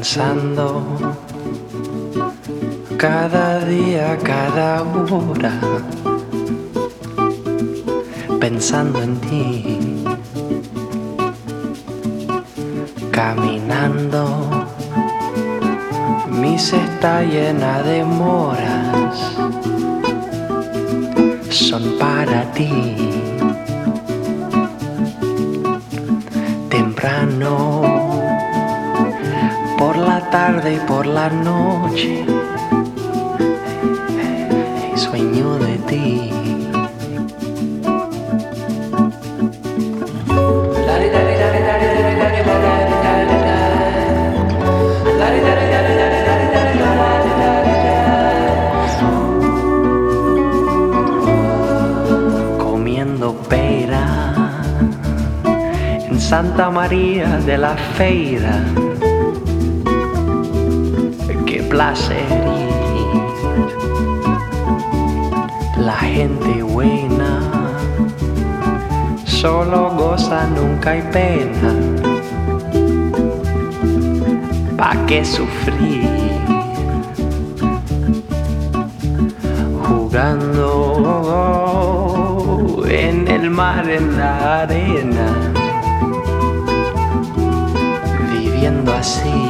pensando cada día, cada hora, pensando en ti, caminando, mi cesta llena de moras son para ti. Temprano, por la tarde y por la noche, sueño de ti. Comiendo pera en Santa María de la Feira. Qué placer ir. La gente buena solo goza, nunca hay pena. ¿Pa' qué sufrir? Jugando en el mar, en la arena, viviendo así.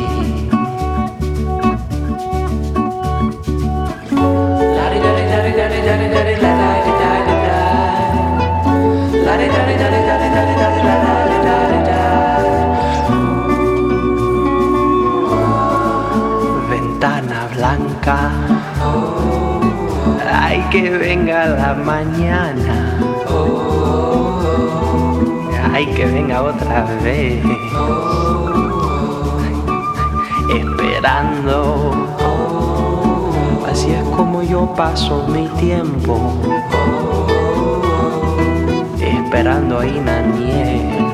Ventana blanca, ay, que venga la mañana, ay, que venga otra vez, esperando. Así es como yo paso mi tiempo, esperando a Inaniel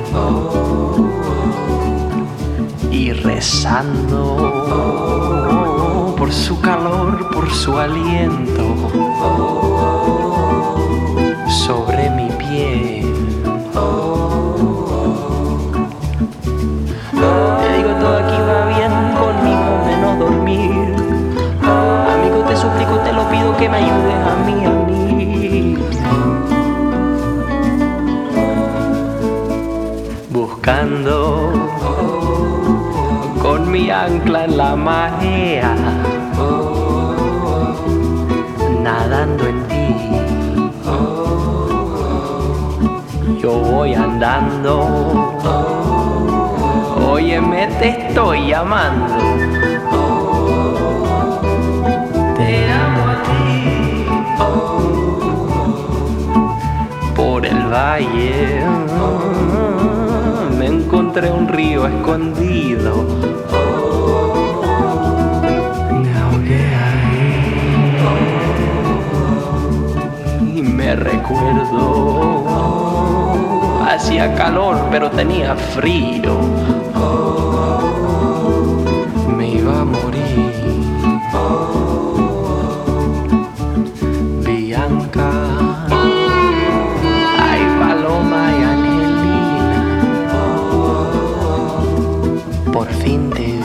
y rezando por su calor, por su aliento sobre mi piel. Te digo, todo aquí va bien conmigo de no dormir. Amigo, te suplico, te lo pido que me ayudes a mí. Buscando con mi ancla en la marea, nadando en ti. Yo voy andando, óyeme, te estoy llamando. Te amo a ti. Por el valle me encontré un río escondido. Me ahogué ahí y me recuerdo. Hacía calor pero tenía frío. Me iba a morir. Bianca, ay, Paloma y Angelina, por fin te vi.